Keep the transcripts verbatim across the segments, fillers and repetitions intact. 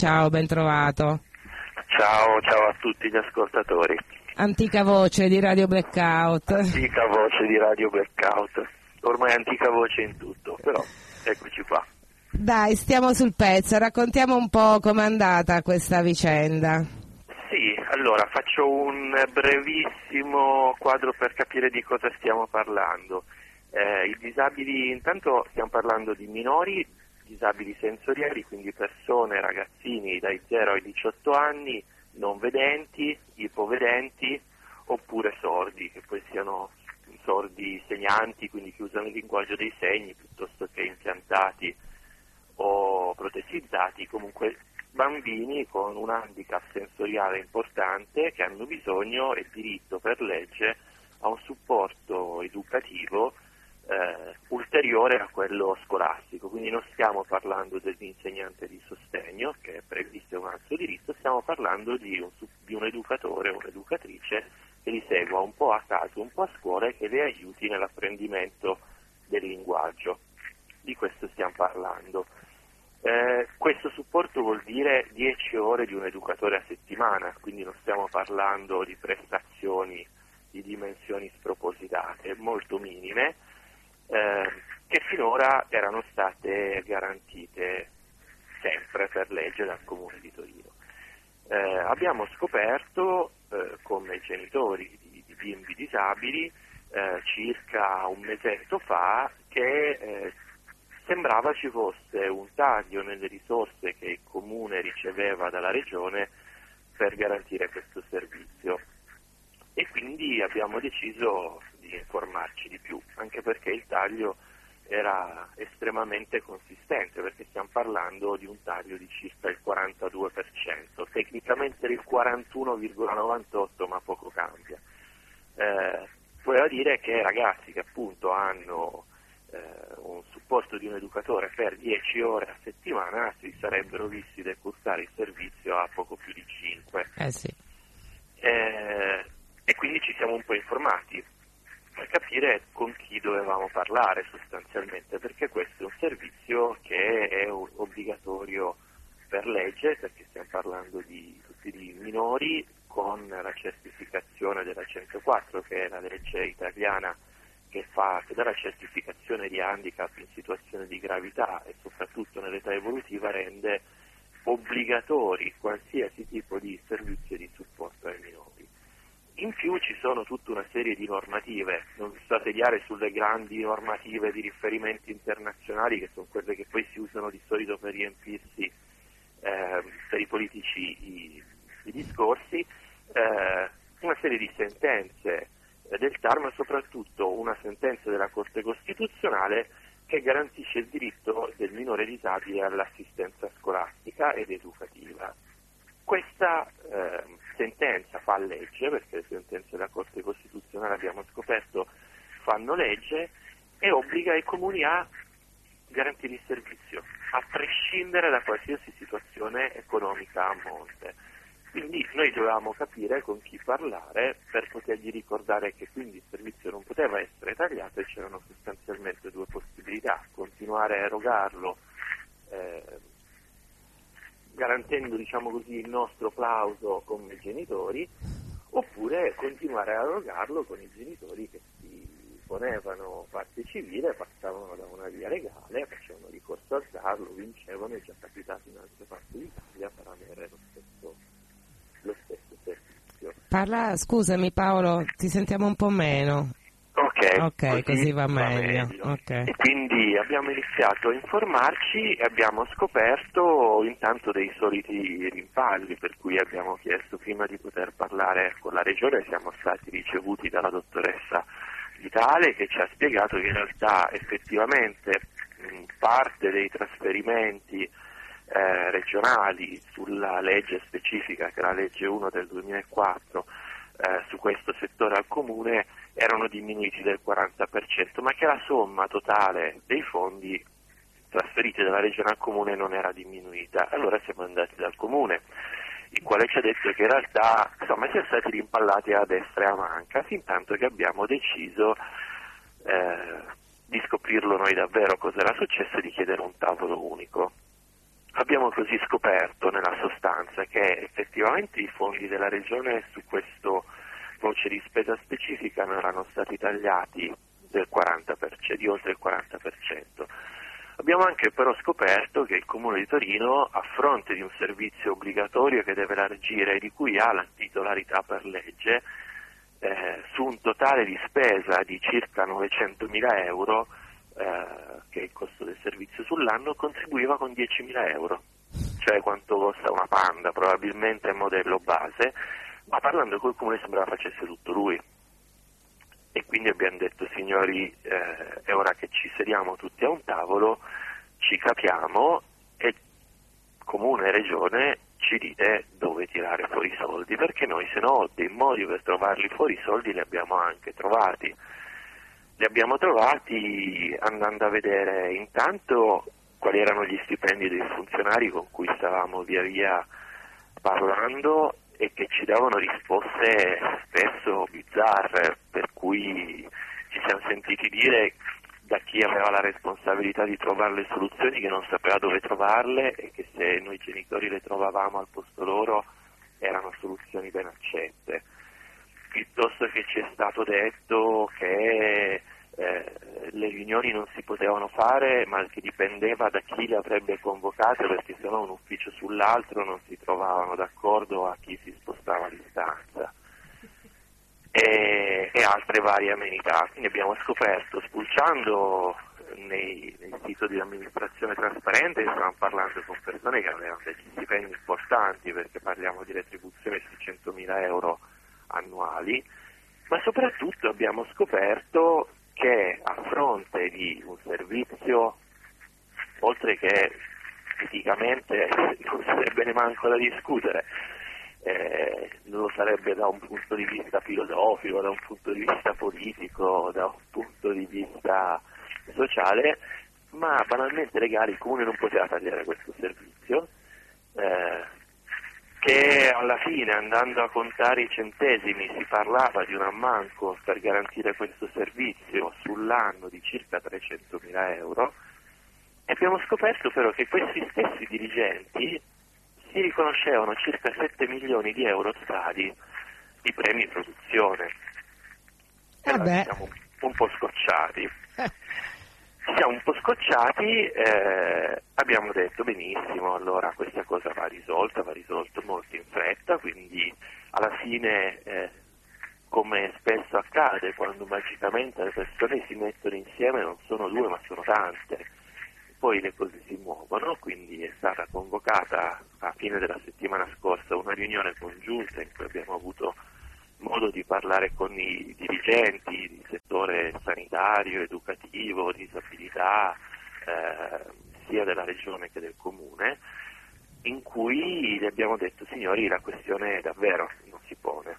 Ciao, ben trovato. Ciao, ciao a tutti gli ascoltatori. Antica voce di Radio Blackout. Antica voce di Radio Blackout. Ormai antica voce in tutto, però eccoci qua. Dai, stiamo sul pezzo, raccontiamo un po' com'è andata questa vicenda. Sì, allora faccio un brevissimo quadro per capire di cosa stiamo parlando. Eh, I disabili, intanto stiamo parlando di minori, disabili sensoriali, quindi persone, ragazzini dai zero ai diciotto anni, non vedenti, ipovedenti oppure sordi, che poi siano sordi segnanti, quindi che usano il linguaggio dei segni piuttosto che impiantati o protesizzati, comunque bambini con un handicap sensoriale importante che hanno bisogno e diritto per legge a un supporto educativo eh, ulteriore a quello scolastico, quindi non stiamo parlando dell'insegnante di sostegno che è previsto un altro diritto, stiamo parlando di un, di un educatore o un'educatrice che li segua un po' a caso, un po' a scuola e che le aiuti nell'apprendimento del linguaggio. Di questo stiamo parlando. Eh, questo supporto vuol dire dieci ore di un educatore a settimana, quindi non stiamo parlando di prestazioni di dimensioni spropositate, molto minime, eh, che finora erano state garantite sempre per legge dal Comune di Torino. Eh, abbiamo scoperto eh, come genitori di, di bimbi disabili eh, circa un mesetto fa che eh, sembrava ci fosse un taglio nelle risorse che il Comune riceveva dalla Regione per garantire questo servizio e quindi abbiamo deciso di informarci di più, anche perché il taglio era estremamente consistente, perché stiamo parlando di un taglio di circa il quarantadue per cento, tecnicamente il quarantuno virgola novantotto, ma poco cambia. Eh, voleva dire che ragazzi che appunto hanno eh, un supporto di un educatore per dieci ore a settimana si sarebbero visti decursare il servizio a poco più di cinque. Eh sì. Eh, e quindi ci siamo un po' informati per capire con chi dovevamo parlare sostanzialmente, perché questo è un servizio che è obbligatorio per legge, perché stiamo parlando di tutti i minori con la certificazione della centoquattro, che è la legge italiana che fa che dà la certificazione di handicap in situazione di gravità e soprattutto nell'età evolutiva rende obbligatori qualsiasi tipo di servizio di supporto ai minori. In più ci sono tutta una serie di normative, non vi sto a tediare sulle grandi normative di riferimenti internazionali che sono quelle che poi si usano di solito per riempirsi eh, per i politici i, i discorsi, eh, una serie di sentenze eh, del T A R, ma soprattutto una sentenza della Corte Costituzionale che garantisce il diritto del minore disabile all'assistenza scolastica ed educativa. Questa eh, sentenza fa legge, perché le sentenze della Corte Costituzionale abbiamo scoperto fanno legge, e obbliga i comuni a garantire il servizio, a prescindere da qualsiasi situazione economica a monte. Quindi noi dovevamo capire con chi parlare per potergli ricordare che quindi il servizio non poteva essere tagliato e c'erano sostanzialmente due possibilità: continuare a erogarlo eh, garantendo, diciamo così, il nostro plauso come genitori, oppure continuare a erogarlo con i genitori che si ponevano parte civile, passavano da una via legale, facevano ricorso al T A R, lo vincevano, è già capitato in altre parti d'Italia per avere lo stesso, lo stesso servizio. Parla, scusami Paolo, ti sentiamo un po' meno. Ok, Ok, così, così va meglio. meglio. Okay. E quindi abbiamo iniziato a informarci e abbiamo scoperto intanto dei soliti rimpalli, per cui abbiamo chiesto, prima di poter parlare con la Regione, siamo stati ricevuti dalla dottoressa Vitale, che ci ha spiegato che in realtà effettivamente mh, parte dei trasferimenti eh, regionali sulla legge specifica, che è la legge uno del duemilaquattro, eh, su questo settore al comune, erano diminuiti del quaranta per cento, ma che la somma totale dei fondi trasferiti dalla regione al comune non era diminuita. Allora siamo andati dal comune, il quale ci ha detto che in realtà insomma siamo stati rimpallati a destra e a manca, fin tanto che abbiamo deciso eh, di scoprirlo noi davvero cosa era successo e di chiedere un tavolo unico. Abbiamo così scoperto nella sostanza che effettivamente i fondi della Regione su questo voce di spesa specifica non erano stati tagliati del quaranta per cento, di oltre il quaranta per cento. Abbiamo anche però scoperto che il Comune di Torino, a fronte di un servizio obbligatorio che deve elargire e di cui ha la titolarità per legge, eh, su un totale di spesa di circa novecentomila euro, eh, che è il costo del servizio sull'anno, contribuiva con diecimila euro, cioè quanto costa una Panda, probabilmente è modello base, ma parlando col Comune sembrava facesse tutto lui. E quindi abbiamo detto, signori, eh, è ora che ci sediamo tutti a un tavolo, ci capiamo e Comune e Regione ci dite dove tirare fuori i soldi, perché noi se no dei modi per trovarli fuori i soldi li abbiamo anche trovati. Li abbiamo trovati andando a vedere intanto quali erano gli stipendi dei funzionari con cui stavamo via via parlando e che ci davano risposte spesso bizzarre, per cui ci siamo sentiti dire da chi aveva la responsabilità di trovare le soluzioni che non sapeva dove trovarle e che se noi genitori le trovavamo al posto loro erano soluzioni ben accette. Piuttosto che ci è stato detto che eh, le riunioni non si potevano fare, ma che dipendeva da chi le avrebbe convocate, perché sennò un ufficio sull'altro non si trovavano d'accordo a chi si spostava a distanza, e, e altre varie amenità. Quindi abbiamo scoperto, spulciando nei, nei siti di amministrazione trasparente, stavamo parlando con persone che avevano degli stipendi importanti, perché parliamo di retribuzioni su centomila euro annuali, ma soprattutto abbiamo scoperto che a fronte di un servizio, oltre che eticamente non sarebbe neanche da discutere, eh, non lo sarebbe da un punto di vista filosofico, da un punto di vista politico, da un punto di vista sociale, ma banalmente legale, il Comune non poteva tagliare questo servizio, eh, che alla fine, andando a contare i centesimi, si parlava di un ammanco per garantire questo servizio sull'anno di circa trecentomila euro, e abbiamo scoperto però che questi stessi dirigenti si riconoscevano circa sette milioni di euro totali di premi produzione. E allora siamo un po' scocciati. Siamo un po' scocciati, eh, abbiamo detto benissimo, allora questa cosa va risolta, va risolta molto in fretta, quindi alla fine, eh, come spesso accade, quando magicamente le persone si mettono insieme non sono due ma sono tante, poi le cose si muovono, quindi è stata convocata a fine della settimana scorsa una riunione congiunta in cui abbiamo avuto modo di parlare con i dirigenti di settore sanitario, educativo, disabilità, eh, sia della regione che del comune, in cui gli abbiamo detto, signori, la questione davvero non si pone.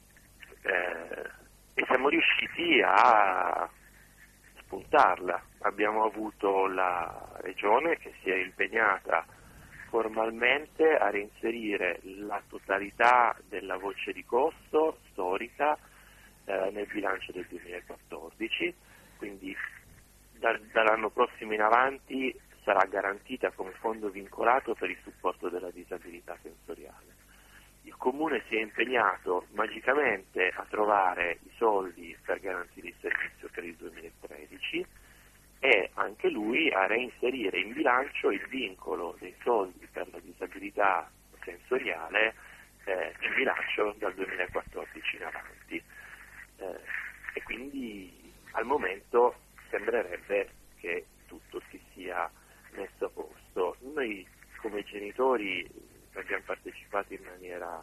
Eh, e siamo riusciti a spuntarla. Abbiamo avuto la regione che si è impegnata formalmente a reinserire la totalità della voce di costo storica eh, nel bilancio del duemilaquattordici, quindi da, dall'anno prossimo in avanti sarà garantita come fondo vincolato per il supporto della disabilità sensoriale. Il Comune si è impegnato magicamente a trovare i soldi per garantire il servizio per il duemilatredici e anche lui a reinserire in bilancio il vincolo dei soldi per la disabilità sensoriale eh, in bilancio dal duemilaquattordici in avanti. Eh, e quindi al momento sembrerebbe che tutto si sia messo a posto. Noi come genitori abbiamo partecipato in maniera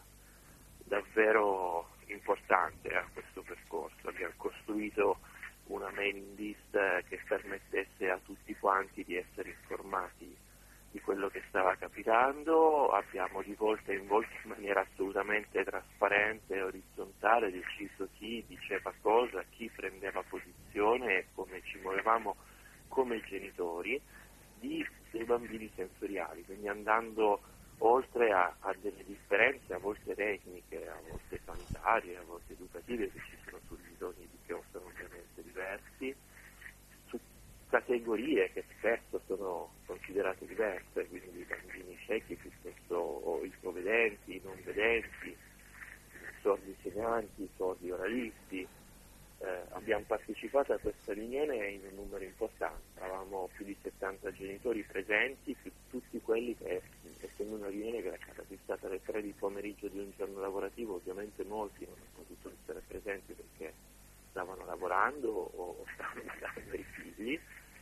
davvero importante a questo percorso, abbiamo costruito una mailing list che permettesse a tutti quanti di essere informati di quello che stava capitando, abbiamo di volta in volta in maniera assolutamente trasparente e orizzontale deciso chi diceva cosa, chi prendeva posizione e come ci muovevamo come genitori di, dei bambini sensoriali, quindi andando oltre a, a delle differenze a volte tecniche, a volte sanitarie, a volte educative che ci sono sui bisogni di chi sono ovviamente diversi, su categorie che spesso sono considerate diverse, quindi i bambini ciechi piuttosto ipovedenti, non vedenti, sordi segnanti, sordi oralisti. Eh, abbiamo partecipato a questa riunione in un numero importante, avevamo più di settanta genitori presenti, più tutti quelli che, essendo una riunione che era stata alle tre di pomeriggio di un giorno lavorativo, ovviamente molti non hanno potuto essere presenti perché stavano lavorando o stavano dando i figli,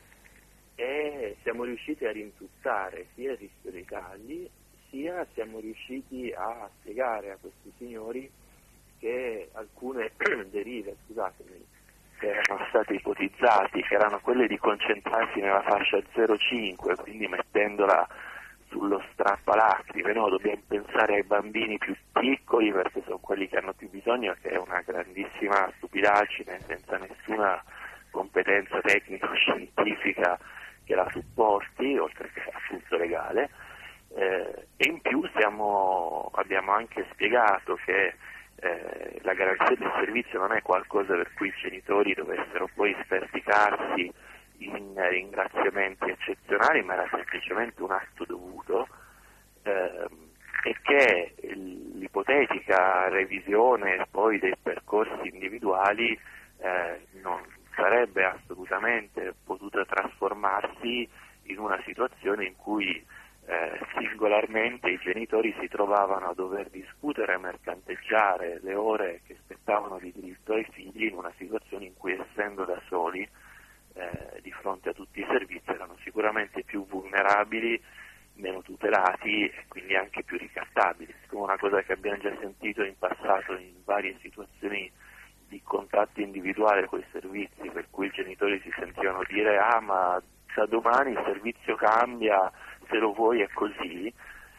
e siamo riusciti a rintuzzare sia il rischio dei tagli, sia siamo riusciti a spiegare a questi signori che alcune derive, scusatemi, che erano state ipotizzate, che erano quelle di concentrarsi nella fascia zero cinque, quindi mettendola sullo strappalacrime, no? Dobbiamo pensare ai bambini più piccoli perché sono quelli che hanno più bisogno, che è una grandissima stupidaggine senza nessuna competenza tecnico-scientifica che la supporti, oltre che appunto legale, eh, e in più siamo, abbiamo anche spiegato che Eh, la garanzia del servizio non è qualcosa per cui i genitori dovessero poi sperticarsi in ringraziamenti eccezionali, ma era semplicemente un atto dovuto, eh, e che l'ipotetica revisione poi dei percorsi individuali eh, non sarebbe assolutamente potuta trasformarsi in una situazione in cui Eh, singolarmente i genitori si trovavano a dover discutere e mercanteggiare le ore che spettavano di diritto ai figli in una situazione in cui, essendo da soli eh, di fronte a tutti i servizi, erano sicuramente più vulnerabili, meno tutelati e quindi anche più ricattabili. Come una cosa che abbiamo già sentito in passato in varie situazioni di contatto individuale con i servizi, per cui i genitori si sentivano dire ah ma da domani il servizio cambia, se lo vuoi è così,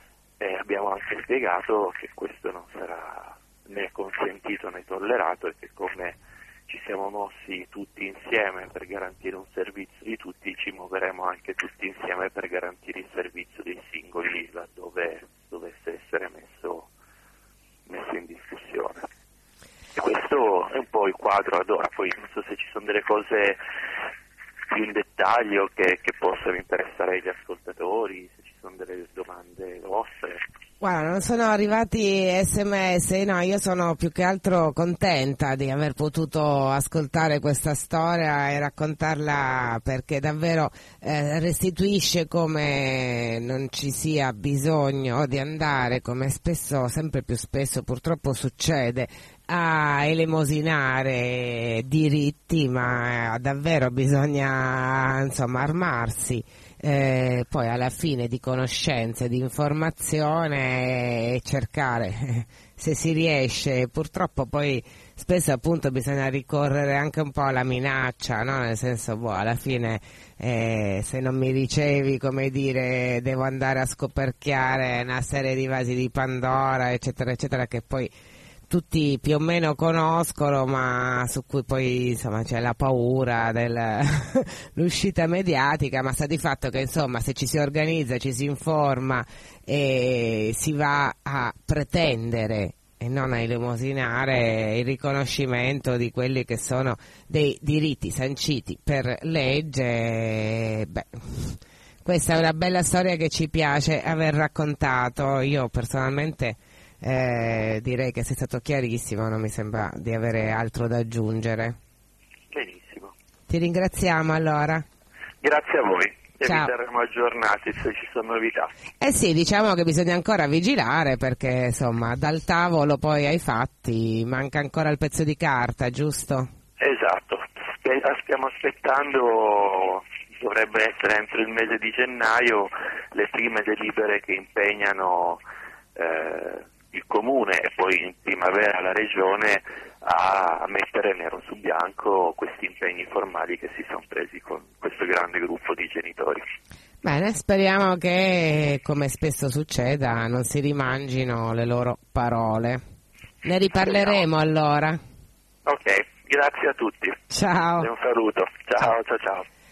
e abbiamo anche spiegato che questo non sarà né consentito né tollerato e che come ci siamo mossi tutti insieme per garantire un servizio di tutti, ci muoveremo anche tutti insieme per garantire il servizio dei singoli laddove dovesse essere messo, messo in discussione. E questo è un po' il quadro ad ora, poi non so se ci sono delle cose più in dettaglio che, che possano interessare gli ascoltatori, se ci sono delle domande vostre. Guarda, non sono arrivati sms, no, io sono più che altro contenta di aver potuto ascoltare questa storia e raccontarla, perché davvero eh, restituisce come non ci sia bisogno di andare, come spesso, sempre più spesso purtroppo succede, a elemosinare diritti, ma davvero bisogna insomma armarsi eh, poi alla fine di conoscenze, di informazione e cercare se si riesce. Purtroppo poi spesso appunto bisogna ricorrere anche un po' alla minaccia, no? Nel senso, boh, alla fine eh, se non mi ricevi, come dire, devo andare a scoperchiare una serie di vasi di Pandora, eccetera eccetera, che poi tutti più o meno conoscono, ma su cui poi insomma c'è la paura dell'uscita mediatica, ma sta di fatto che insomma se ci si organizza, ci si informa e si va a pretendere e non a elemosinare il riconoscimento di quelli che sono dei diritti sanciti per legge, beh, questa è una bella storia che ci piace aver raccontato. Io personalmente Eh, direi che sei stato chiarissimo, non mi sembra di avere altro da aggiungere. Benissimo. Ti ringraziamo allora. Grazie a voi e Ciao. vi terremo aggiornati se ci sono novità. Eh sì, diciamo che bisogna ancora vigilare perché insomma dal tavolo poi ai fatti manca ancora il pezzo di carta, giusto? Esatto, stiamo aspettando, dovrebbe essere entro il mese di gennaio, le prime delibere che impegnano eh, il Comune e poi in primavera la Regione a mettere nero su bianco questi impegni formali che si sono presi con questo grande gruppo di genitori. Bene, speriamo che, come spesso succeda, non si rimangino le loro parole. Ne riparleremo allora. Ok, grazie a tutti. Ciao. E un saluto. Ciao, ciao, ciao.